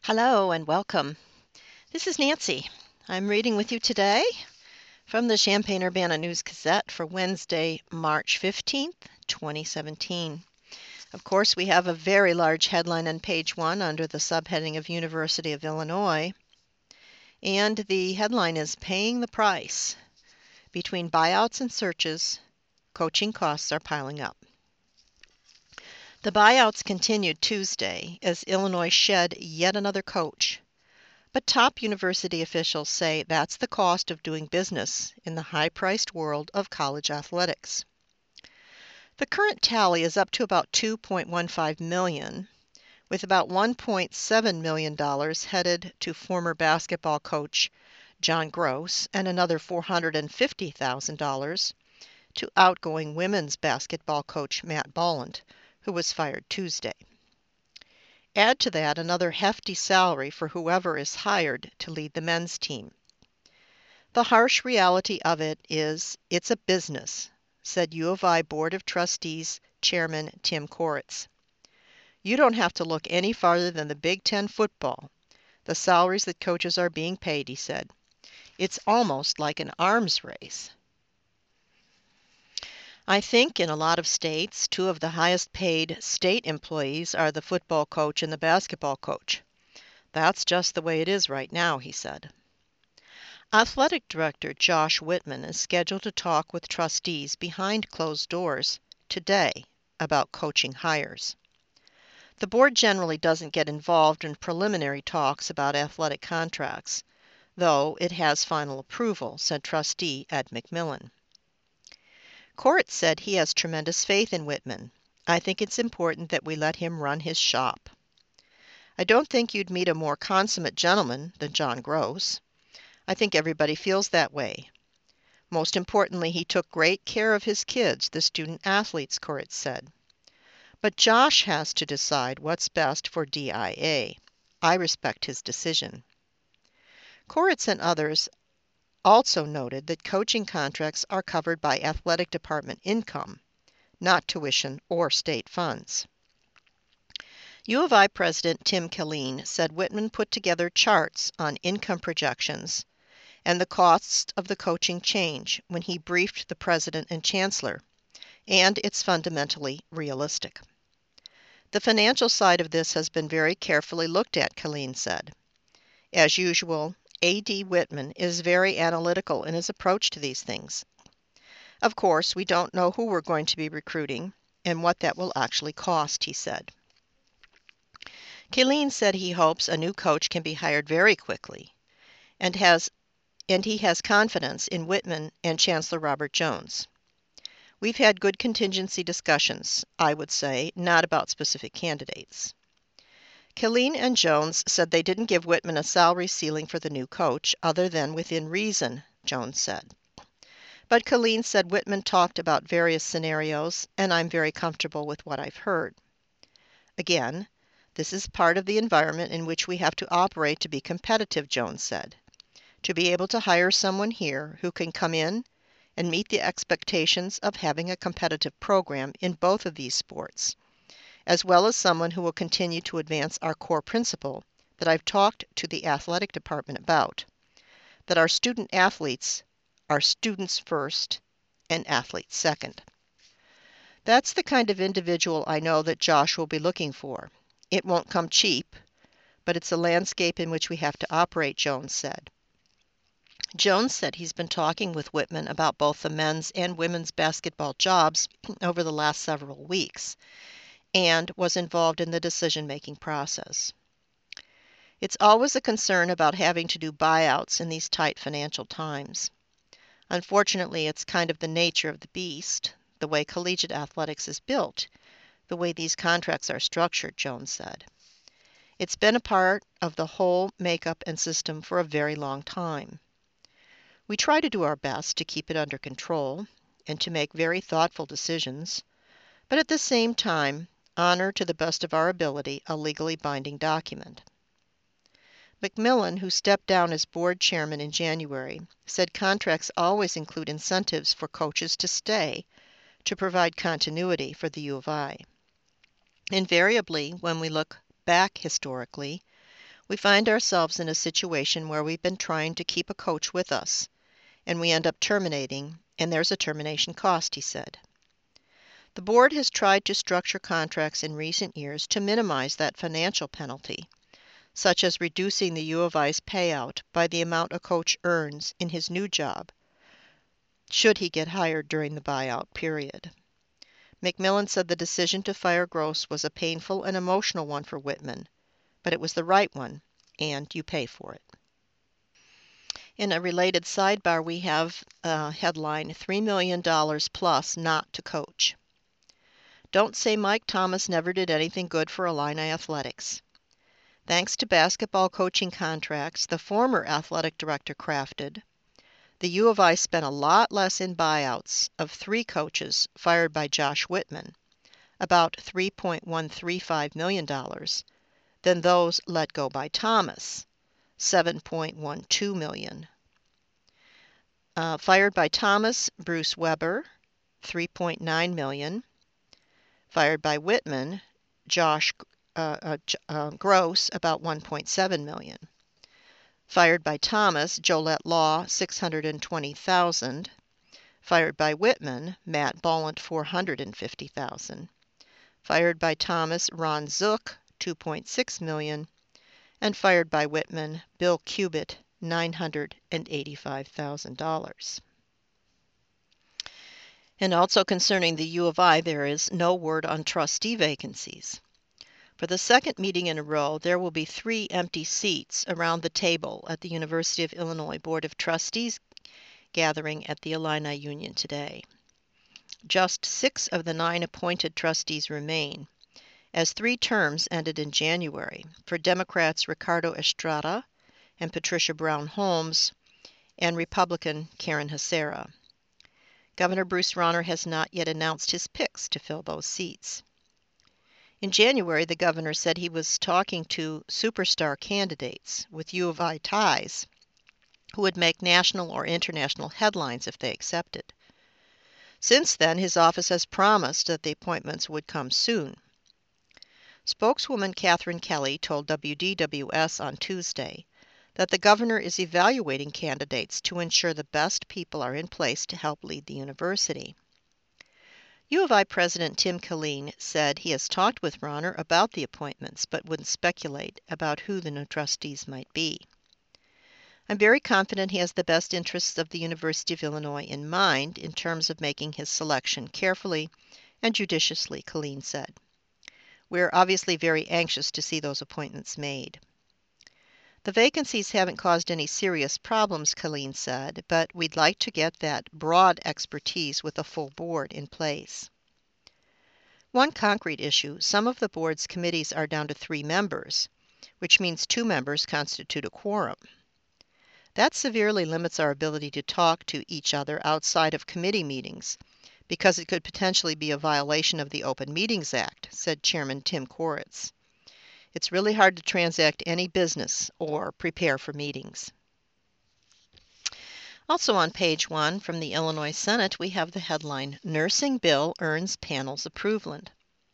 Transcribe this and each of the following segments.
Hello and welcome. This is Nancy. I'm reading with you today from the Champaign-Urbana News-Gazette for Wednesday, March 15th, 2017. Of course, we have a very large headline on page 1 under the subheading of University of Illinois, and the headline is Paying the Price. Between buyouts and searches, coaching costs are piling up. The buyouts continued Tuesday as Illinois shed yet another coach. But top university officials say that's the cost of doing business in the high-priced world of college athletics. The current tally is up to about $2.15 million, with about $1.7 million headed to former basketball coach John Gross and another $450,000 to outgoing women's basketball coach Matt Bolland, who was fired Tuesday. Add to that another hefty salary for whoever is hired to lead the men's team. The harsh reality of it is it's a business, said U of I Board of Trustees Chairman Tim Koritz. You don't have to look any farther than the Big Ten football, the salaries that coaches are being paid, he said. It's almost like an arms race. I think in a lot of states, two of the highest paid state employees are the football coach and the basketball coach. That's just the way it is right now, he said. Athletic Director Josh Whitman is scheduled to talk with trustees behind closed doors today about coaching hires. The board generally doesn't get involved in preliminary talks about athletic contracts, though it has final approval, said trustee Ed McMillan. Koritz said he has tremendous faith in Whitman. I think it's important that we let him run his shop. I don't think you'd meet a more consummate gentleman than John Gross. I think everybody feels that way. Most importantly, he took great care of his kids, the student athletes, Koritz said. But Josh has to decide what's best for DIA. I respect his decision. Koritz and others also noted that coaching contracts are covered by athletic department income, not tuition or state funds. U of I President Tim Killeen said Whitman put together charts on income projections and the costs of the coaching change when he briefed the president and chancellor, and it's fundamentally realistic. The financial side of this has been very carefully looked at, Killeen said. As usual, A.D. Whitman is very analytical in his approach to these things. Of course, we don't know who we're going to be recruiting and what that will actually cost, he said. Killeen said he hopes a new coach can be hired very quickly and he has confidence in Whitman and Chancellor Robert Jones. We've had good contingency discussions, I would say, not about specific candidates. Killeen and Jones said they didn't give Whitman a salary ceiling for the new coach other than within reason, Jones said. But Killeen said Whitman talked about various scenarios, and I'm very comfortable with what I've heard. Again, this is part of the environment in which we have to operate to be competitive, Jones said. To be able to hire someone here who can come in and meet the expectations of having a competitive program in both of these sports, as well as someone who will continue to advance our core principle that I've talked to the athletic department about, that our student athletes are students first and athletes second. That's the kind of individual I know that Josh will be looking for. It won't come cheap, but it's a landscape in which we have to operate, Jones said. Jones said he's been talking with Whitman about both the men's and women's basketball jobs over the last several weeks, and was involved in the decision-making process. It's always a concern about having to do buyouts in these tight financial times. Unfortunately, it's kind of the nature of the beast, the way collegiate athletics is built, the way these contracts are structured, Jones said. It's been a part of the whole makeup and system for a very long time. We try to do our best to keep it under control and to make very thoughtful decisions, but at the same time, honor to the best of our ability a legally binding document. McMillan, who stepped down as board chairman in January, said contracts always include incentives for coaches to stay to provide continuity for the U of I. Invariably, when we look back historically, We find ourselves in a situation where we've been trying to keep a coach with us, and we end up terminating, and there's a termination cost, he said. The board has tried to structure contracts in recent years to minimize that financial penalty, such as reducing the U of I's payout by the amount a coach earns in his new job, should he get hired during the buyout period. McMillan said the decision to fire Gross was a painful and emotional one for Whitman, but it was the right one, and you pay for it. In a related sidebar, we have a headline, $3 million plus not to coach. Don't say Mike Thomas never did anything good for Illini athletics. Thanks to basketball coaching contracts the former athletic director crafted, the U of I spent a lot less in buyouts of 3 coaches fired by Josh Whitman, about $3.135 million, than those let go by Thomas, $7.12 million. Fired by Thomas, Bruce Weber, $3.9 million. Fired by Whitman, Josh Gross, about $1.7 million. Fired by Thomas, Jolette Law, $620,000. Fired by Whitman, Matt Bolland, $450,000. Fired by Thomas, Ron Zook, $2.6 million. And fired by Whitman, Bill Cubitt, $985,000. And also concerning the U of I, there is no word on trustee vacancies. For the second meeting in a row, there will be 3 empty seats around the table at the University of Illinois Board of Trustees gathering at the Illini Union today. Just 6 of the 9 appointed trustees remain, as 3 terms ended in January for Democrats Ricardo Estrada and Patricia Brown Holmes and Republican Karen Hacera. Governor Bruce Rauner has not yet announced his picks to fill those seats. In January, the governor said he was talking to superstar candidates with U of I ties who would make national or international headlines if they accepted. Since then, his office has promised that the appointments would come soon. Spokeswoman Catherine Kelly told WDWS on Tuesday that the governor is evaluating candidates to ensure the best people are in place to help lead the university. U of I President Tim Killeen said he has talked with Rauner about the appointments but wouldn't speculate about who the new trustees might be. I'm very confident he has the best interests of the University of Illinois in mind in terms of making his selection carefully and judiciously, Killeen said. We're obviously very anxious to see those appointments made. The vacancies haven't caused any serious problems, Killeen said, but we'd like to get that broad expertise with a full board in place. One concrete issue, some of the board's committees are down to 3 members, which means 2 members constitute a quorum. That severely limits our ability to talk to each other outside of committee meetings, because it could potentially be a violation of the Open Meetings Act, said Chairman Tim Koritz. It's really hard to transact any business or prepare for meetings. Also on page 1 from the Illinois Senate, we have the headline, Nursing Bill Earns Panel's Approval.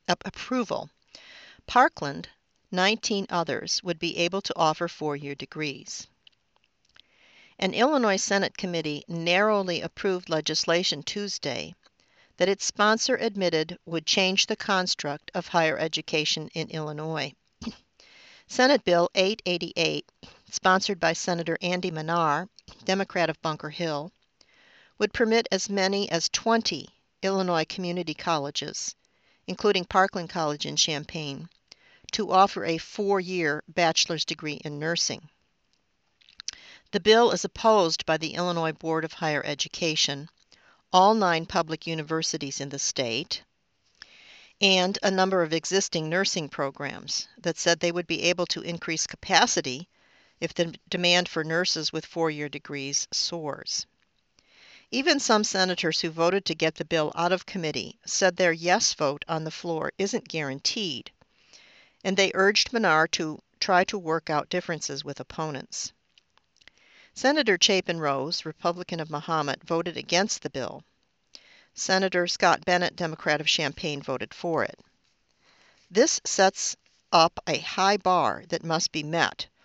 Parkland, 19 others, would be able to offer 4-year degrees. An Illinois Senate committee narrowly approved legislation Tuesday that its sponsor admitted would change the construct of higher education in Illinois. Senate Bill 888, sponsored by Senator Andy Manar, Democrat of Bunker Hill, would permit as many as 20 Illinois community colleges, including Parkland College in Champaign, to offer a 4-year bachelor's degree in nursing. The bill is opposed by the Illinois Board of Higher Education, all 9 public universities in the state, and a number of existing nursing programs that said they would be able to increase capacity if the demand for nurses with 4-year degrees soars. Even some senators who voted to get the bill out of committee said their yes vote on the floor isn't guaranteed, and they urged Manar to try to work out differences with opponents. Senator Chapin Rose, Republican of Mahomet, voted against the bill. Senator Scott Bennett, Democrat of Champaign, voted for it. This sets up a high bar that must be met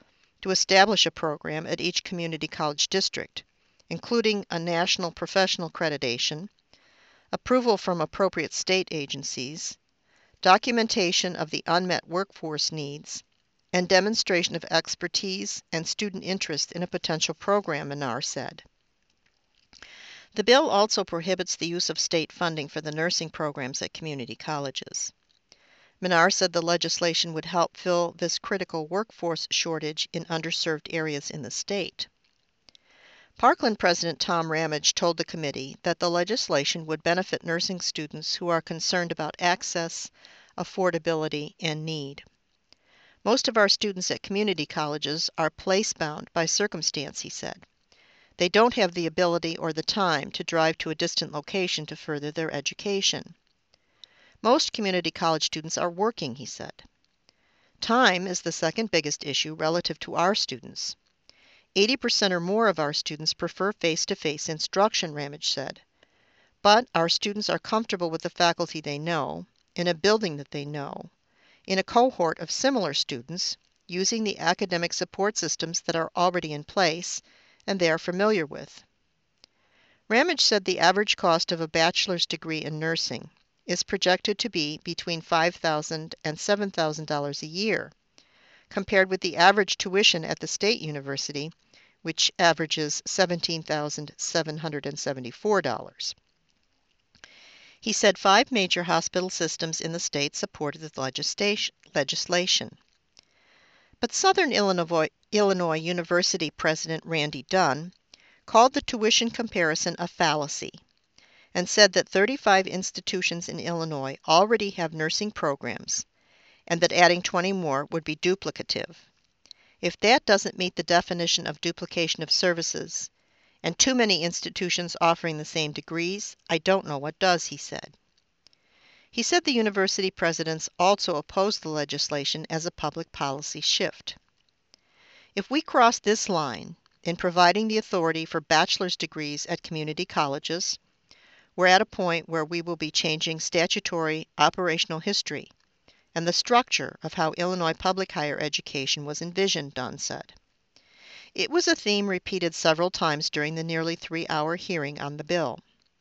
to establish a program at each community college district, including a national professional accreditation, approval from appropriate state agencies, documentation of the unmet workforce needs, and demonstration of expertise and student interest in a potential program, Minar said. The bill also prohibits the use of state funding for the nursing programs at community colleges. Minar said the legislation would help fill this critical workforce shortage in underserved areas in the state. Parkland President Tom Ramage told the committee that the legislation would benefit nursing students who are concerned about access, affordability, and need. Most of our students at community colleges are place-bound by circumstance, he said. They don't have the ability or the time to drive to a distant location to further their education. Most community college students are working, he said. Time is the second biggest issue relative to our students. 80% or more of our students prefer face-to-face instruction, Ramage said. But our students are comfortable with the faculty they know, in a building that they know, in a cohort of similar students, using the academic support systems that are already in place and they are familiar with. Ramage said the average cost of a bachelor's degree in nursing is projected to be between $5,000 and $7,000 a year, compared with the average tuition at the state university, which averages $17,774. He said 5 major hospital systems in the state supported the legislation. But Southern Illinois University President Randy Dunn called the tuition comparison a fallacy and said that 35 institutions in Illinois already have nursing programs and that adding 20 more would be duplicative. If that doesn't meet the definition of duplication of services, and too many institutions offering the same degrees, I don't know what does, he said. He said the university presidents also opposed the legislation as a public policy shift. If we cross this line in providing the authority for bachelor's degrees at community colleges, we're at a point where we will be changing statutory operational history and the structure of how Illinois public higher education was envisioned, Dunn said. It was a theme repeated several times during the nearly 3-hour hearing on the bill.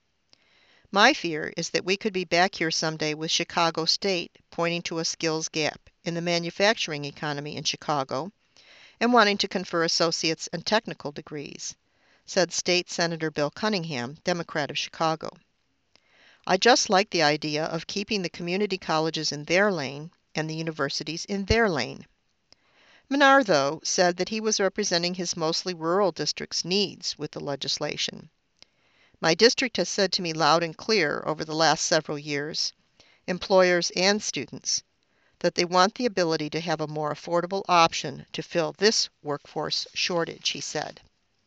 My fear is that we could be back here someday with Chicago State pointing to a skills gap in the manufacturing economy in Chicago and wanting to confer associate's and technical degrees, said State Senator Bill Cunningham, Democrat of Chicago. I just like the idea of keeping the community colleges in their lane and the universities in their lane. Minar, though, said that he was representing his mostly rural district's needs with the legislation. My district has said to me loud and clear over the last several years, employers and students, that they want the ability to have a more affordable option to fill this workforce shortage, he said.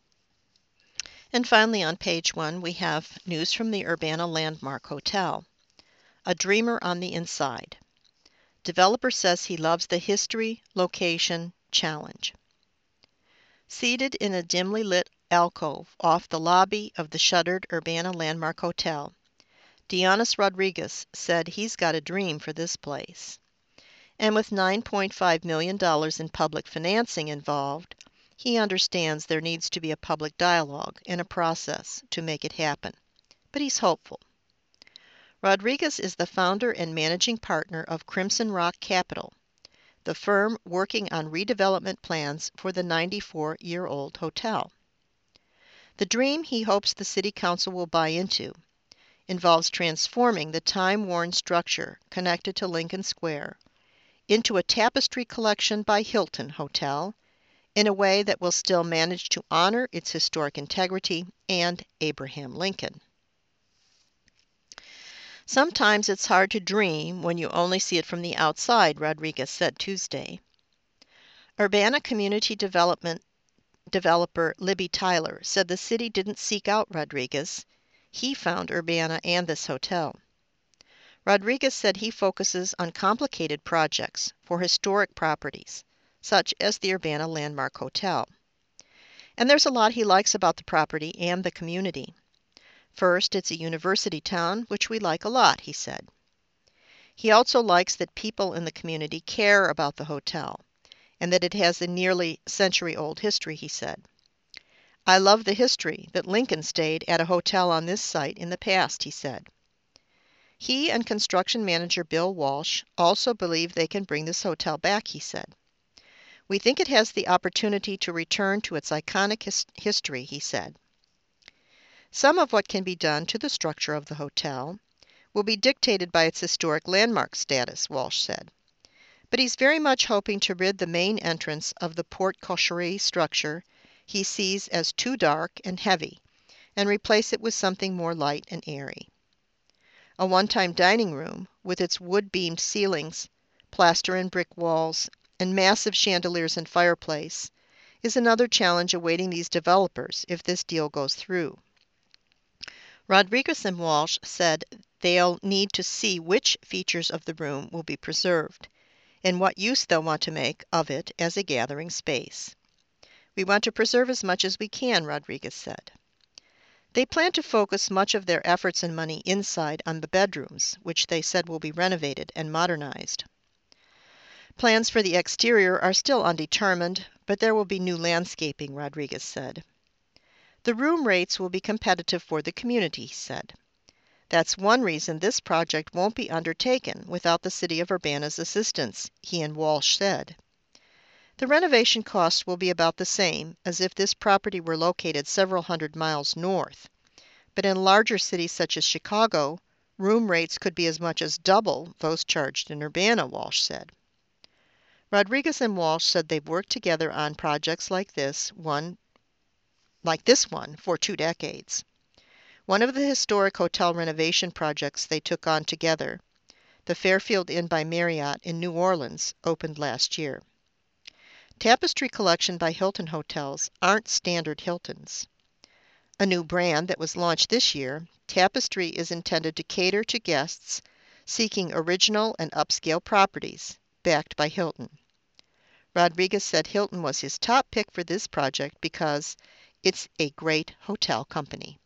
And finally, on page 1, we have news from the Urbana Landmark Hotel. A dreamer on the inside. Developer says he loves the history, location, challenge. Seated in a dimly lit alcove off the lobby of the shuttered Urbana Landmark Hotel, Dionis Rodriguez said he's got a dream for this place. And with $9.5 million in public financing involved, he understands there needs to be a public dialogue and a process to make it happen. But he's hopeful. Rodriguez is the founder and managing partner of Crimson Rock Capital, the firm working on redevelopment plans for the 94-year-old hotel. The dream he hopes the City Council will buy into involves transforming the time-worn structure connected to Lincoln Square into a tapestry collection by Hilton Hotel in a way that will still manage to honor its historic integrity and Abraham Lincoln. Sometimes it's hard to dream when you only see it from the outside, Rodriguez said Tuesday. Urbana Community Development developer Libby Tyler said the city didn't seek out Rodriguez. He found Urbana and this hotel. Rodriguez said he focuses on complicated projects for historic properties, such as the Urbana Landmark Hotel. And there's a lot he likes about the property and the community. First, it's a university town, which we like a lot, he said. He also likes that people in the community care about the hotel and that it has a nearly century-old history, he said. I love the history that Lincoln stayed at a hotel on this site in the past, he said. He and construction manager Bill Walsh also believe they can bring this hotel back, he said. We think it has the opportunity to return to its iconic history, he said. Some of what can be done to the structure of the hotel will be dictated by its historic landmark status, Walsh said. But he's very much hoping to rid the main entrance of the porte cochere structure he sees as too dark and heavy, and replace it with something more light and airy. A one-time dining room, with its wood-beamed ceilings, plaster and brick walls, and massive chandeliers and fireplace, is another challenge awaiting these developers if this deal goes through. Rodriguez and Walsh said they'll need to see which features of the room will be preserved, and what use they'll want to make of it as a gathering space. We want to preserve as much as we can, Rodriguez said. They plan to focus much of their efforts and money inside on the bedrooms, which they said will be renovated and modernized. Plans for the exterior are still undetermined, but there will be new landscaping, Rodriguez said. The room rates will be competitive for the community, he said. That's one reason this project won't be undertaken without the City of Urbana's assistance, he and Walsh said. The renovation cost will be about the same as if this property were located several hundred miles north, but in larger cities such as Chicago, room rates could be as much as double those charged in Urbana, Walsh said. Rodriguez and Walsh said they've worked together on projects like this one for 2 decades. One of the historic hotel renovation projects they took on together, the Fairfield Inn by Marriott in New Orleans, opened last year. Tapestry Collection by Hilton Hotels aren't standard Hiltons. A new brand that was launched this year, Tapestry is intended to cater to guests seeking original and upscale properties, backed by Hilton. Rodriguez said Hilton was his top pick for this project because it's a great hotel company.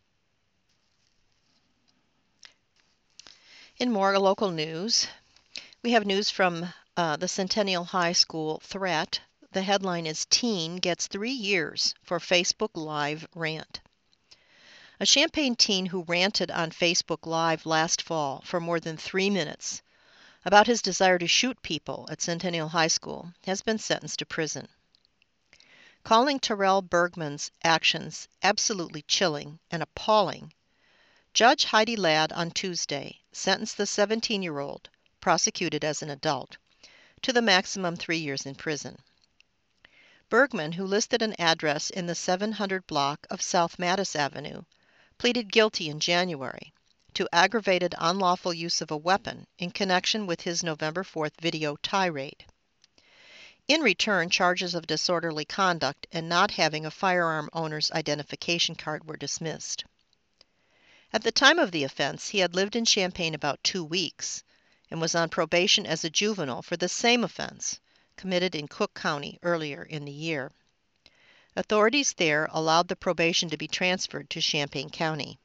In more local news, we have news from the Centennial High School threat. The headline is Teen Gets 3 Years for Facebook Live Rant. A Champaign teen who ranted on Facebook Live last fall for more than 3 minutes about his desire to shoot people at Centennial High School has been sentenced to prison. Calling Terrell Bergman's actions absolutely chilling and appalling, Judge Heidi Ladd on Tuesday sentenced the 17-year-old, prosecuted as an adult, to the maximum 3 years in prison. Bergman, who listed an address in the 700 block of South Mattis Avenue, pleaded guilty in January to aggravated unlawful use of a weapon in connection with his November 4th video tirade. In return, charges of disorderly conduct and not having a firearm owner's identification card were dismissed. At the time of the offense, he had lived in Champaign about 2 weeks and was on probation as a juvenile for the same offense, committed in Cook County earlier in the year. Authorities there allowed the probation to be transferred to Champaign County.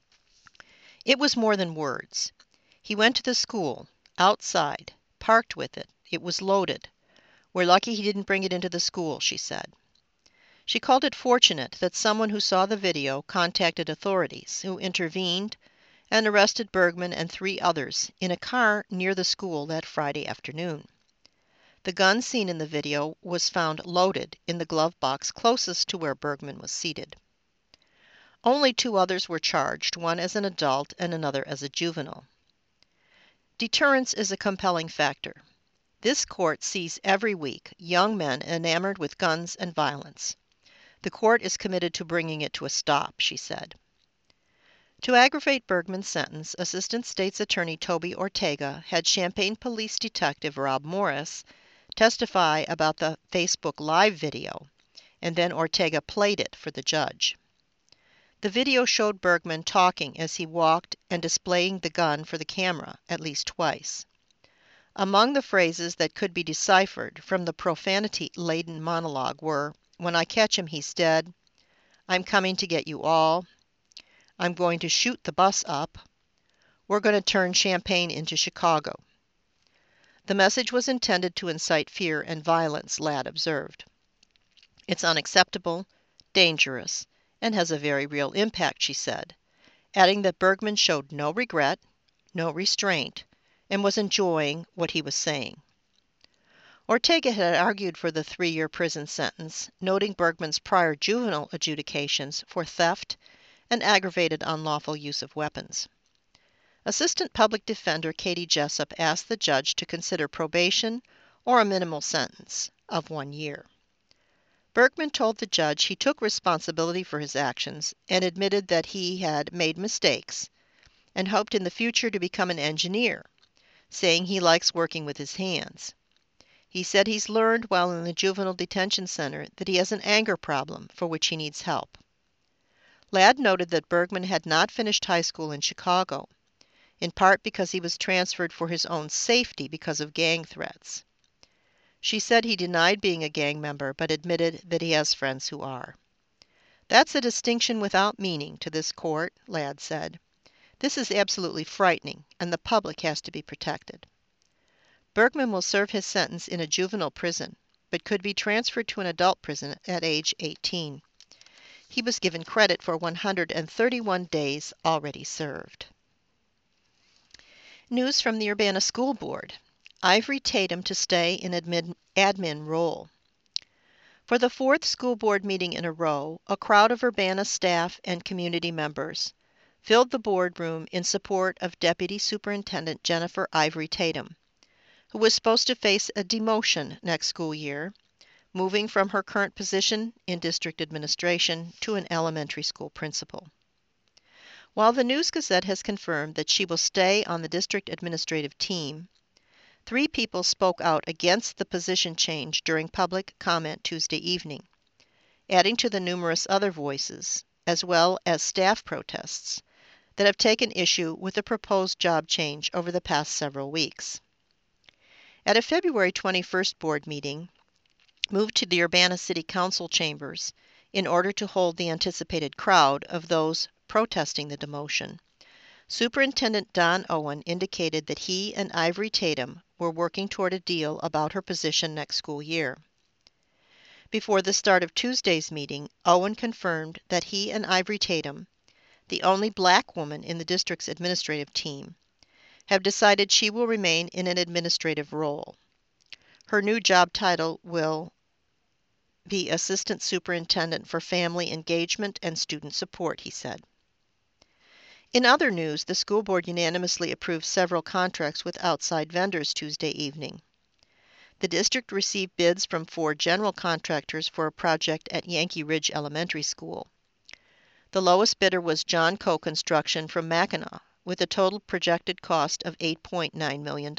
It was more than words. He went to the school, outside, parked with it. It was loaded. We're lucky he didn't bring it into the school, she said. She called it fortunate that someone who saw the video contacted authorities, who intervened and arrested Bergman and 3 others in a car near the school that Friday afternoon. The gun seen in the video was found loaded in the glove box closest to where Bergman was seated. Only 2 others were charged, one as an adult and another as a juvenile. Deterrence is a compelling factor. This court sees every week young men enamored with guns and violence. The court is committed to bringing it to a stop, she said. To aggravate Bergman's sentence, Assistant State's Attorney Toby Ortega had Champaign Police Detective Rob Morris testify about the Facebook Live video, and then Ortega played it for the judge. The video showed Bergman talking as he walked and displaying the gun for the camera at least twice. Among the phrases that could be deciphered from the profanity-laden monologue were, "When I catch him, he's dead," "I'm coming to get you all," "I'm going to shoot the bus up," "We're going to turn Champaign into Chicago." The message was intended to incite fear and violence, Ladd observed. It's unacceptable, dangerous, and has a very real impact, she said, adding that Bergman showed no regret, no restraint, and was enjoying what he was saying. Ortega had argued for the 3-year prison sentence, noting Bergman's prior juvenile adjudications for theft and aggravated unlawful use of weapons. Assistant Public Defender Katie Jessup asked the judge to consider probation or a minimal sentence of 1 year. Bergman told the judge he took responsibility for his actions and admitted that he had made mistakes and hoped in the future to become an engineer, saying he likes working with his hands. He said he's learned while in the juvenile detention center that he has an anger problem for which he needs help. Ladd noted that Bergman had not finished high school in Chicago, in part because he was transferred for his own safety because of gang threats. She said he denied being a gang member, but admitted that he has friends who are. That's a distinction without meaning to this court, Ladd said. This is absolutely frightening, and the public has to be protected. Bergman will serve his sentence in a juvenile prison, but could be transferred to an adult prison at age 18. He was given credit for 131 days already served. News from the Urbana School Board. Ivory Tatum to stay in admin role. For the 4th school board meeting in a row, a crowd of Urbana staff and community members filled the boardroom in support of Deputy Superintendent Jennifer Ivory Tatum, who was supposed to face a demotion next school year, moving from her current position in district administration to an elementary school principal. While the News-Gazette has confirmed that she will stay on the district administrative team, 3 people spoke out against the position change during public comment Tuesday evening, adding to the numerous other voices, as well as staff protests, that have taken issue with the proposed job change over the past several weeks. At a February 21st board meeting, moved to the Urbana City Council chambers in order to hold the anticipated crowd of those protesting the demotion, Superintendent Don Owen indicated that he and Ivory Tatum were working toward a deal about her position next school year. Before the start of Tuesday's meeting, Owen confirmed that he and Ivory Tatum, the only black woman in the district's administrative team, have decided she will remain in an administrative role. Her new job title will be Assistant Superintendent for Family Engagement and Student Support, he said. In other news, the school board unanimously approved several contracts with outside vendors Tuesday evening. The district received bids from 4 general contractors for a project at Yankee Ridge Elementary School. The lowest bidder was John Coe Construction from Mackinac, with a total projected cost of $8.9 million.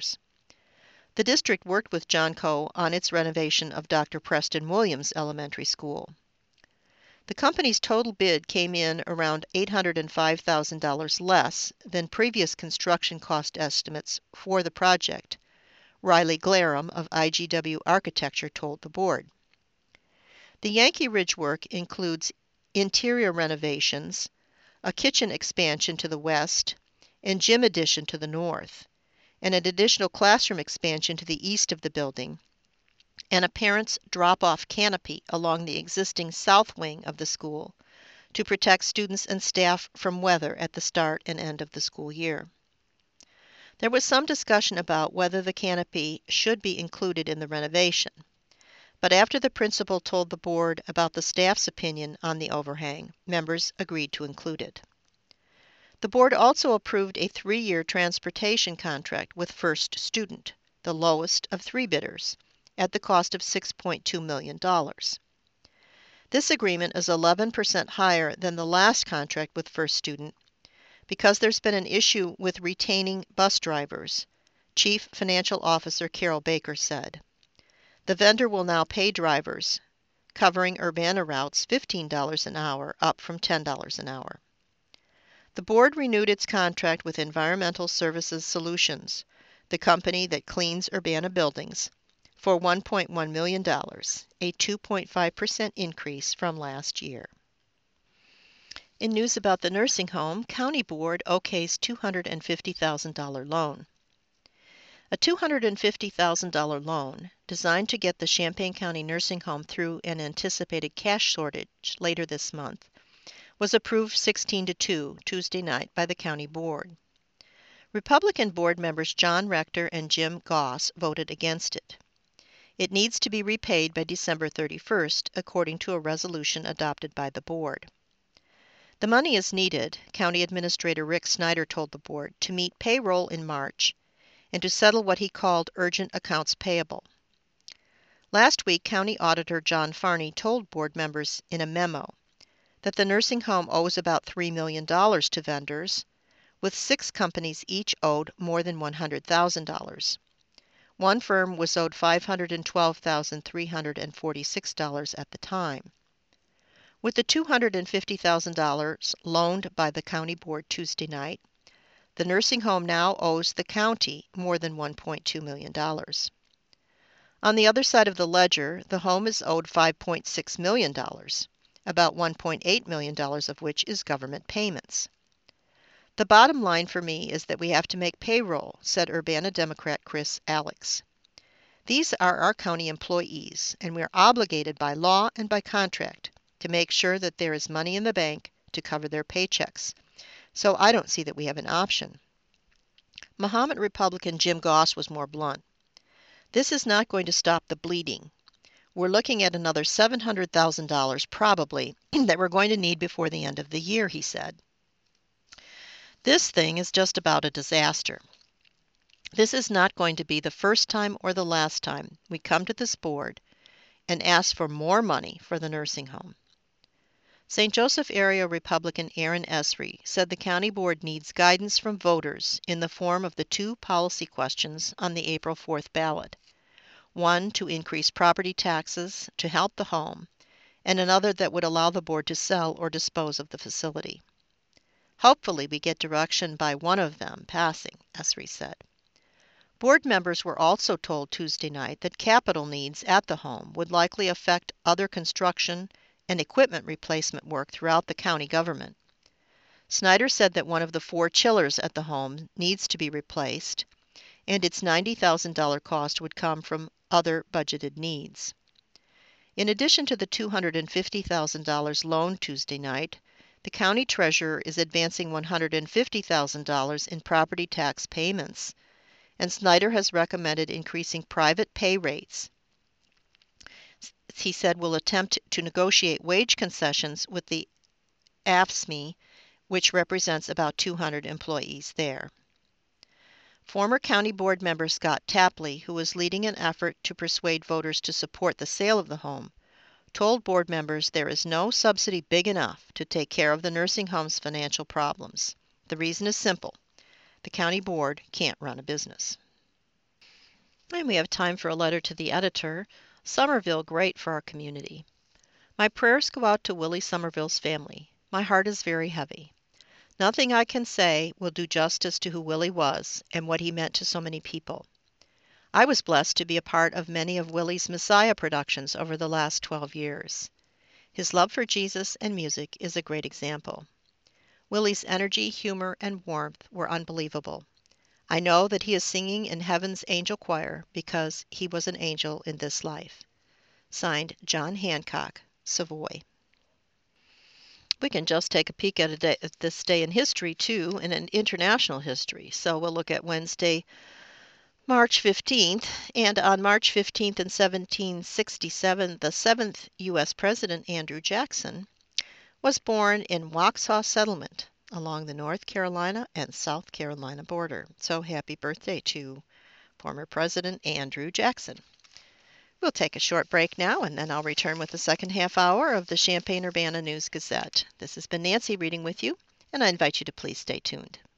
The district worked with John Coe on its renovation of Dr. Preston Williams Elementary School. The company's total bid came in around $805,000 less than previous construction cost estimates for the project, Riley Glarum of IGW Architecture told the board. The Yankee Ridge work includes interior renovations, a kitchen expansion to the west, and gym addition to the north, and an additional classroom expansion to the east of the building, and a parent's drop-off canopy along the existing south wing of the school to protect students and staff from weather at the start and end of the school year. There was some discussion about whether the canopy should be included in the renovation, but after the principal told the board about the staff's opinion on the overhang, members agreed to include it. The board also approved a 3-year transportation contract with First Student, the lowest of 3 bidders, at the cost of $6.2 million. This agreement is 11% higher than the last contract with First Student because there's been an issue with retaining bus drivers, Chief Financial Officer Carol Baker said. The vendor will now pay drivers, covering Urbana routes, $15 an hour, up from $10 an hour. The board renewed its contract with Environmental Services Solutions, the company that cleans Urbana buildings, for $1.1 million, a 2.5% increase from last year. In news about the nursing home, County Board okays $250,000 loan. A $250,000 loan, designed to get the Champaign County Nursing Home through an anticipated cash shortage later this month, was approved 16-2 Tuesday night by the county board. Republican board members John Rector and Jim Goss voted against it. It needs to be repaid by December 31st, according to a resolution adopted by the board. The money is needed, County Administrator Rick Snyder told the board, to meet payroll in March and to settle what he called urgent accounts payable. Last week, County Auditor John Farney told board members in a memo that the nursing home owes about $3 million to vendors, with 6 companies each owed more than $100,000. One firm was owed $512,346 at the time. With the $250,000 loaned by the county board Tuesday night, the nursing home now owes the county more than $1.2 million. On the other side of the ledger, the home is owed $5.6 million, about $1.8 million of which is government payments. The bottom line for me is that we have to make payroll, said Urbana Democrat Chris Alex. These are our county employees, and we are obligated by law and by contract to make sure that there is money in the bank to cover their paychecks. So I don't see that we have an option. Mahomet Republican Jim Goss was more blunt. This is not going to stop the bleeding. We're looking at another $700,000 probably that we're going to need before the end of the year, he said. This thing is just about a disaster. This is not going to be the first time or the last time we come to this board and ask for more money for the nursing home. St. Joseph area Republican Aaron Esri said the county board needs guidance from voters in the form of the 2 policy questions on the April 4th ballot. One to increase property taxes to help the home, and another that would allow the board to sell or dispose of the facility. Hopefully we get direction by one of them passing, Esri said. Board members were also told Tuesday night that capital needs at the home would likely affect other construction and equipment replacement work throughout the county government. Snyder said that one of the 4 chillers at the home needs to be replaced, and its $90,000 cost would come from other budgeted needs. In addition to the $250,000 loan Tuesday night, the county treasurer is advancing $150,000 in property tax payments, and Snyder has recommended increasing private pay rates. He said will attempt to negotiate wage concessions with the AFSCME, which represents about 200 employees there. Former county board member Scott Tapley, who was leading an effort to persuade voters to support the sale of the home, told board members there is no subsidy big enough to take care of the nursing home's financial problems. The reason is simple. The county board can't run a business. And we have time for a letter to the editor. Somerville, great for our community. My prayers go out to Willie Somerville's family. My heart is very heavy. Nothing I can say will do justice to who Willie was and what he meant to so many people. I was blessed to be a part of many of Willie's Messiah productions over the last 12 years. His love for Jesus and music is a great example. Willie's energy, humor, and warmth were unbelievable. I know that he is singing in heaven's angel choir because he was an angel in this life. Signed, John Hancock, Savoy. We can just take a peek at this day in history, too, in an international history. So we'll look at Wednesday, March 15th. And on March 15th in 1767, the 7th U.S. President, Andrew Jackson, was born in Waxhaw Settlement, along the North Carolina and South Carolina border. So happy birthday to former President Andrew Jackson. We'll take a short break now, and then I'll return with the second half hour of the Champaign-Urbana News Gazette. This has been Nancy reading with you, and I invite you to please stay tuned.